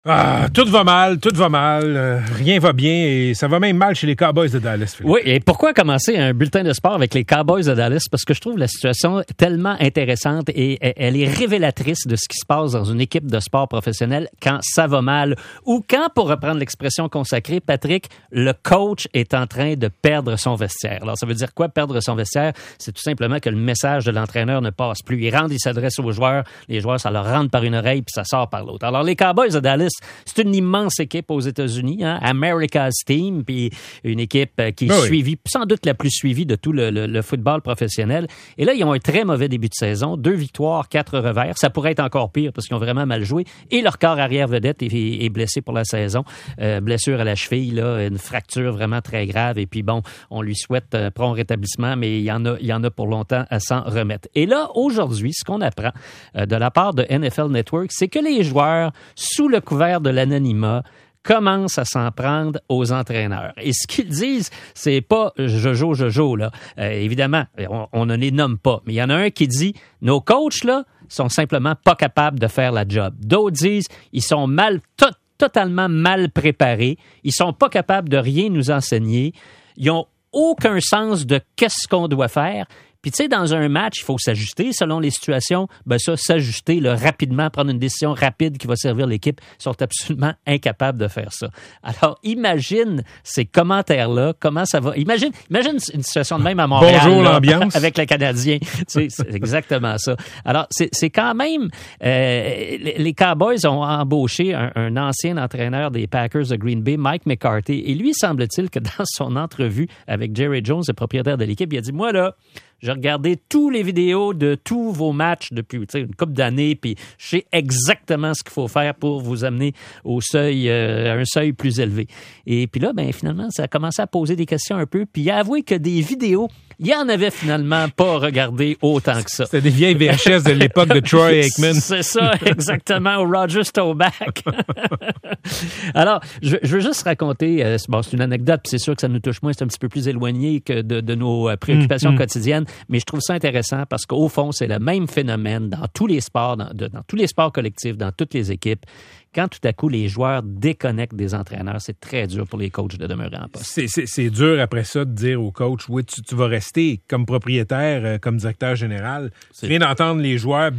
Tout va mal, rien va bien et ça va même mal chez les Cowboys de Dallas, Philippe. Oui, et pourquoi commencer un bulletin de sport avec les Cowboys de Dallas? Parce que je trouve la situation tellement intéressante et elle est révélatrice de ce qui se passe dans une équipe de sport professionnel quand ça va mal ou quand, pour reprendre l'expression consacrée, Patrick, le coach est en train de perdre son vestiaire. Alors, ça veut dire quoi, perdre son vestiaire? C'est tout simplement que le message de l'entraîneur ne passe plus. Il s'adresse aux joueurs, les joueurs, ça leur rentre par une oreille puis ça sort par l'autre. Alors, les Cowboys de Dallas, c'est une immense équipe aux États-Unis, hein? America's Team, puis une équipe qui est suivie, sans doute la plus suivie de tout le football professionnel. Et là, ils ont un très mauvais début de saison, 2 victoires, 4 revers. Ça pourrait être encore pire parce qu'ils ont vraiment mal joué. Et leur corps arrière vedette est blessé pour la saison. Blessure à la cheville, là, une fracture vraiment très grave. Et puis bon, on lui souhaite prompt rétablissement, mais il y en a pour longtemps à s'en remettre. Et là, aujourd'hui, ce qu'on apprend de la part de NFL Network, c'est que les joueurs, sous le couvert de l'anonymat, commencent à s'en prendre aux entraîneurs. Et ce qu'ils disent, c'est pas Jojo, là. Évidemment, on ne les nomme pas. Mais il y en a un qui dit, nos coachs, là, sont simplement pas capables de faire la job. D'autres disent, ils sont totalement mal préparés. Ils sont pas capables de rien nous enseigner. Ils ont aucun sens de qu'est-ce qu'on doit faire. Puis, tu sais, dans un match, il faut s'ajuster selon les situations. S'ajuster là, rapidement, prendre une décision rapide qui va servir l'équipe, ils sont absolument incapables de faire ça. Alors, imagine ces commentaires-là, comment ça va. Imagine une situation de même à Montréal. Bonjour, l'ambiance. Avec le Canadien. Tu sais, c'est exactement ça. Alors, c'est quand même... les Cowboys ont embauché un ancien entraîneur des Packers de Green Bay, Mike McCarthy. Et lui, semble-t-il que dans son entrevue avec Jerry Jones, le propriétaire de l'équipe, il a dit, moi, là, j'ai regardé toutes les vidéos de tous vos matchs depuis une couple d'années, puis je sais exactement ce qu'il faut faire pour vous amener au seuil, à un seuil plus élevé. Et puis là, finalement, ça a commencé à poser des questions un peu, puis il a avoué que des vidéos, il en avait finalement pas regardé autant que ça. C'était des vieilles VHS de l'époque de Troy Aikman. C'est ça, exactement, au Roger Staubach. Alors, je veux juste raconter, c'est une anecdote, puis c'est sûr que ça nous touche moins, c'est un petit peu plus éloigné que de nos préoccupations quotidiennes, mais je trouve ça intéressant parce qu'au fond, c'est le même phénomène dans tous les sports, dans tous les sports collectifs, dans toutes les équipes. Quand tout à coup, les joueurs déconnectent des entraîneurs, c'est très dur pour les coachs de demeurer en poste. C'est dur après ça de dire au coach, oui, tu vas rester comme propriétaire, comme directeur général. Tu viens d'entendre les joueurs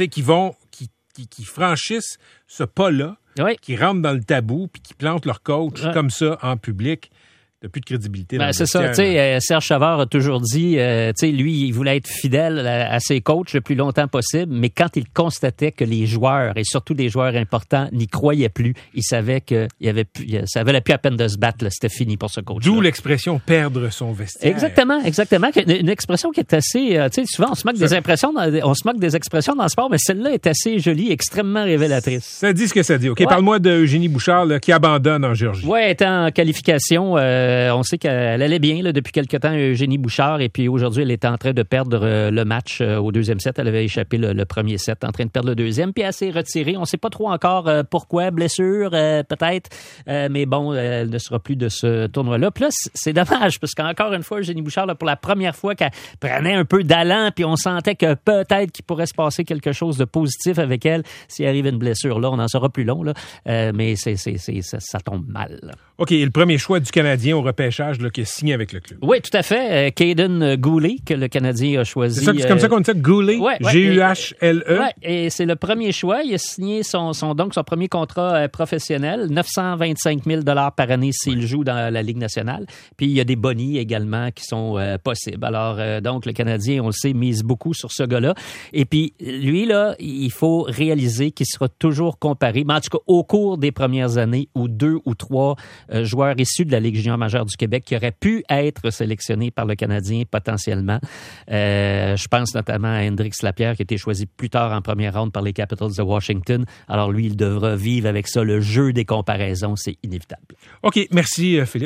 qui franchissent ce pas-là, qui rentrent dans le tabou puis qui plantent leur coach comme ça en public. T'as plus de crédibilité. C'est ça. Serge Savard a toujours dit, lui, il voulait être fidèle à ses coachs le plus longtemps possible, mais quand il constatait que les joueurs, et surtout des joueurs importants, n'y croyaient plus, il savait que ça valait plus la peine de se battre. Là, c'était fini pour ce coach. D'où l'expression perdre son vestiaire. Exactement. Une expression qui est assez. Souvent on se moque des expressions dans le sport, mais celle-là est assez jolie, extrêmement révélatrice. Ça dit ce que ça dit. Ok, parle-moi de Eugénie Bouchard là, qui abandonne en Géorgie. Oui, elle est en qualification. On sait qu'elle allait bien là, depuis quelque temps, Eugénie Bouchard, et puis aujourd'hui, elle est en train de perdre le match au deuxième set. Elle avait échappé le premier set, en train de perdre le deuxième, puis elle s'est retirée. On ne sait pas trop encore pourquoi, blessure peut-être, mais bon, elle ne sera plus de ce tournoi-là. Puis là, c'est dommage, parce qu'encore une fois, Eugénie Bouchard, là, pour la première fois qu'elle prenait un peu d'allant, puis on sentait que peut-être qu'il pourrait se passer quelque chose de positif avec elle s'il arrive une blessure. Là, on en sera plus long, là, mais ça tombe mal. Là. OK, et le premier choix du Canadien au repêchage là, qui est signé avec le club. Oui, tout à fait. Caden Goulet, que le Canadien a choisi. C'est comme ça qu'on dit ça, Goulet? G-U-H-L-E? Oui, et c'est le premier choix. Il a signé son premier contrat professionnel, 925 000 $ par année s'il joue dans la Ligue nationale. Puis il y a des bonnies également qui sont possibles. Alors, donc, le Canadien, on le sait, mise beaucoup sur ce gars-là. Et puis, lui, là, il faut réaliser qu'il sera toujours comparé, mais en tout cas, au cours des premières années, où 2 ou 3 joueurs issus de la Ligue junior majeure du Québec qui auraient pu être sélectionnés par le Canadien potentiellement. Je pense notamment à Hendrix Lapierre qui a été choisi plus tard en première ronde par les Capitals de Washington. Alors lui, il devra vivre avec ça. Le jeu des comparaisons, c'est inévitable. OK, merci Philippe.